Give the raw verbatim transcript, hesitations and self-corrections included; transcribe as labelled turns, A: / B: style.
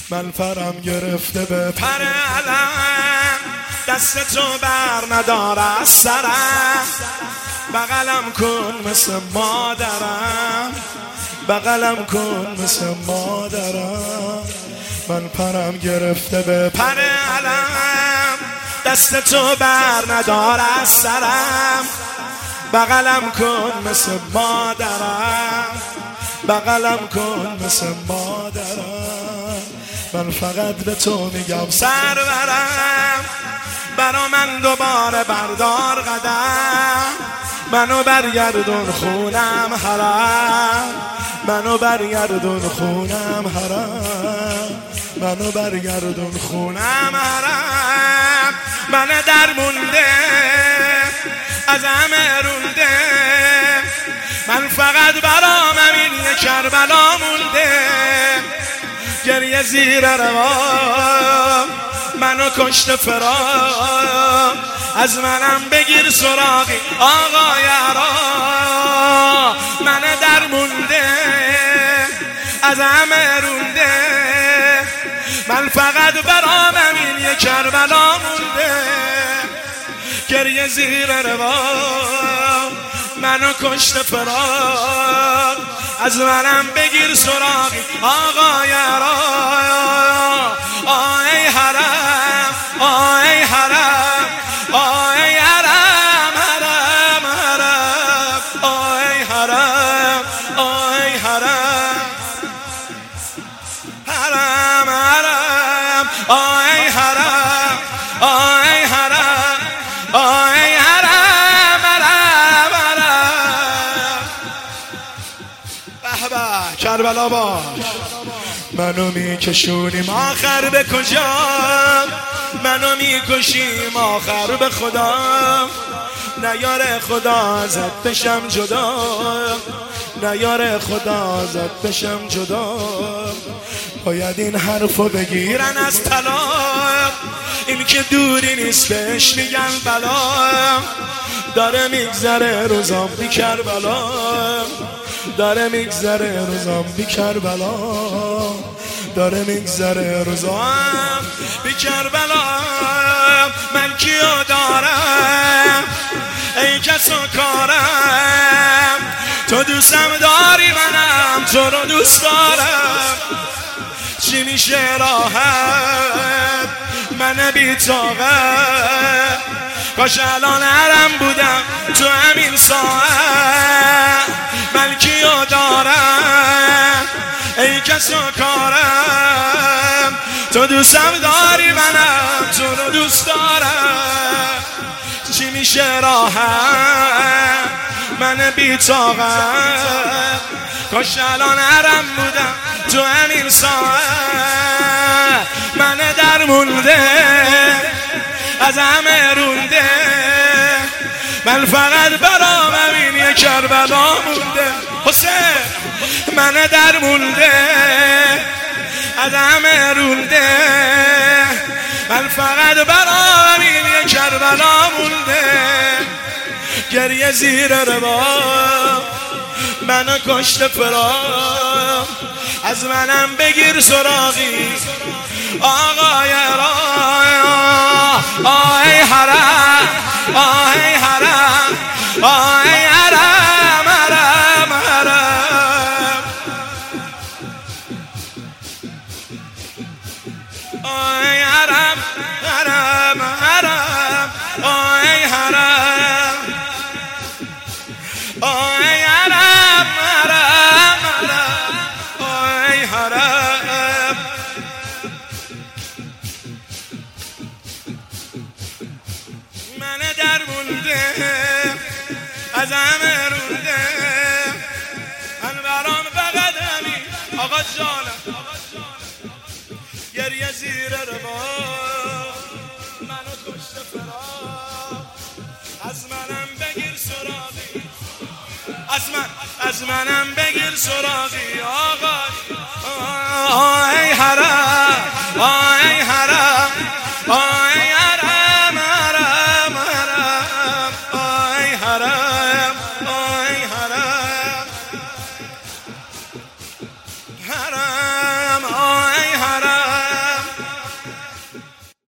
A: من پرم گرفته به پر علم، دست تو بر نداره از سرم، بغلم کن مثل مادرم، بغلم کن مثل مادرم. من پرم گرفته به پر علم، دست تو بر نداره از سرم، بغلم کن مثل مادرم، بغلم کن مثل مادرم. من فقط به تو میگم سرورم، برا من دوباره بردار قدم، منو برگردون خونم حرم، منو برگردون خونم حرم، منو برگردون خونم حرم. من در مونده از همه رونده، من فقط برام همین یه کربلا مونده. گریه زیر روام منو کشت فرام، از منم بگیر سراغی آقا یارا. من در مونده از همه رونده، من فقط برام همین یه کربلا مونده. گریه زیر روام منو کشت فرام، از منم بگیر سراغی آقا یارا. آه ای حرم، آه ای حرم، آه ای حرم، حرم حرم، آه ای حرم، آه ای حرم، حرم حرم، آه ای حرم، آه ای حرم، آه ای حرم، حرم حرم. به به کربلا باش. منو میکشونیم آخر به کجا، منو میکشیم آخر به خدا. نیاره خدا ازت بشم جدا، نیاره خدا ازت بشم جدا. باید این حرفو بگیرن از طلاق، این که دوری نیست بهش میگن بلا. داره میگذره روزام بی کربلا، داره میگذره روزام بی کربلا، داره میگذره روزام بی کربلا. من کیو دارم ای کس و کارم، تو دوستم داری منم تو رو دوست دارم. چی میشه راحت من بی طاقت، کاش الان حرم بودم تو همین ساعت. من کیو دارم ای کس و کارم، تو دوستم داری منم تو رو دوست دارم. چی میشه راحت من بی طاقت، کاش الان حرم بودم تو همین ساعت. من در مونده از همه رونده، من فقط برام همین یه کربلا مونده. حسین من در مونده از همه رونده، من فقط برام همین یه کربلا مونده. گریه زیر روام منو کشت فرام، از منم بگیر سراغی آقا یارا. آه ای حرم، آه ای حرم، آه ای حرم، حرم حرم، آه ای حرم، حرم حرم، آه ای حرم، آه ای حرم، حرم حرم، آه ای حرم. من در مونده از همه رونده، من برام فقط همین آقا جانم. گریه زیر روام منو کشت فرام، از منم بگیر سراغی، از من از منم بگیر سراغی آقا.